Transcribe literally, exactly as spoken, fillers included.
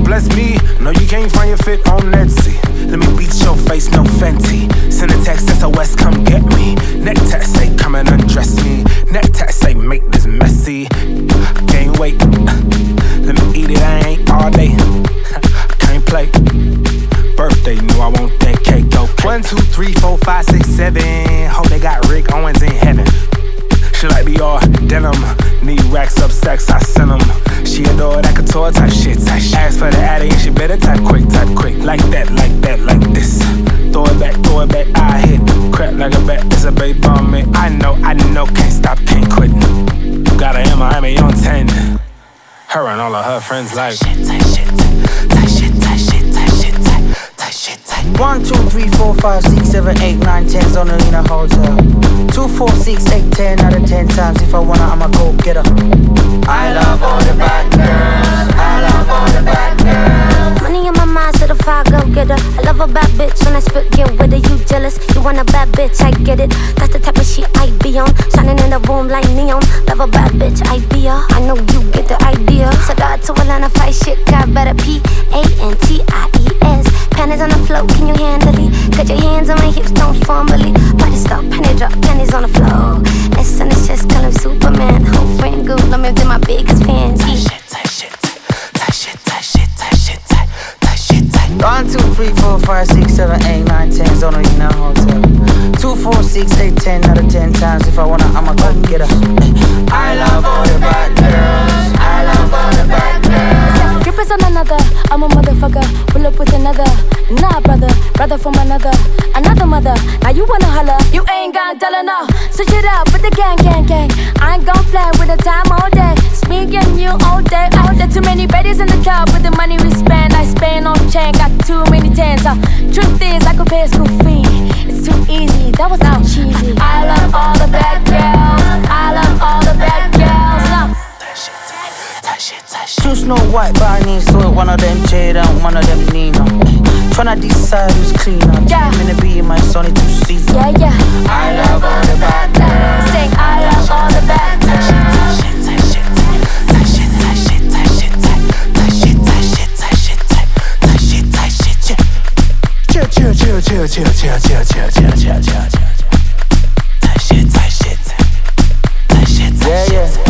bless me. No, you can't find your fit on Etsy. Let me beat your face, no Fenty. Send a text, S O S, come get me. Neck tat say, come and undress me. Neck tat say, make this messy. I can't wait. Let me eat it, I ain't all day. I can't play. Birthday, no, I want that cake, okay. One, two, three, four, five, six, seven. Hope they got Rick Owens in heaven. She like the all denim. Need racks up sex, I send them. She adore that couture type shit, type shit. Ask for the addy and she better type quick, type quick. Like that, like that, like this. Throw it back, throw it back, I hit. Crap like a bat, it's a baby on me. I know, I know, can't stop, can't quit. Got her in Miami on ten. Her and all of her friends like shit, tight shit, tight shit, tight shit, tight shit, tight, tight shit, tight. One, two, three, four, five, six, seven, eight, nine, ten, zone in a hotel. Two, four, six, eight, ten, out of ten times. If I wanna, I'ma go get her. I love all the bad girls. I love all the bad girls. Money in my mind, so the fire go get her. I love a bad bitch, when I spit, get with her. You jealous, you want a bad bitch, I get it. That's the type of shit I be on. Shining in the room like neon. Love a bad bitch, I be her. I know you get the idea. So got to Atlanta, fight shit, got better. P A N T I E S. Panties on the floor, can you handle it? Got your hands on my hips, don't formally. Body stop, panty drop, panties on the floor. S on his chest, call him Superman. Whole friend good, let me be my biggest fans. Tight shit, tight shit, tight shit, tight shit, tight shit, tight, tight shit, tight. One, two, three, four, five, six, seven, eight, nine, ten, zone in a hotel. Two, four, six, eight, ten, out of ten times. If I wanna, I'ma go and get her. I love all the bad girls. I love all the bad girls. Drippers on another, I'm a motherfucker. Pull up with another. Nah, brother, brother from another, another mother. Now you wanna holler, you ain't got dollar now. Switch it up with the gang, gang, gang. I ain't gon' play with the time all day. It's me and you all day. I there too many baddies in the club with the money we spend. I spend on chain, got too many tens. Uh, truth is, I could pay a school fee. It's too easy, that was not cheesy. I love all the bad girls. I love all the bad girls. No. Two Snow White, but I need so one of them Jada and one of them Nina. Tryna decide who's cleaner. Yeah. I'm gonna be my Sony two seasons. Yeah, yeah. I love all the bad girls. Sing, I love all the bad girls. Chill, chill, chill, chill, chill, chill, chill, chill, chill, chill, chill, chill. Tight shit, tight shit, tight shit, tight shit. Yeah, yeah.